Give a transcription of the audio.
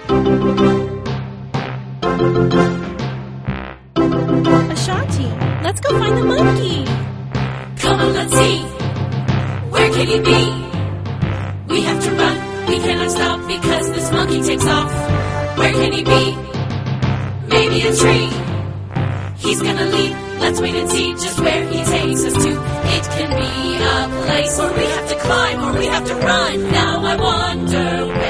Ashanti, let's go find the monkey. Come on, let's see. Where can he be? We have to run. We cannot stop because this monkey takes off. Where can he be? Maybe a tree. He's gonna leap. Let's wait and see just where he takes us to. It can be a place where we have to climb or we have to run. Now I wonder where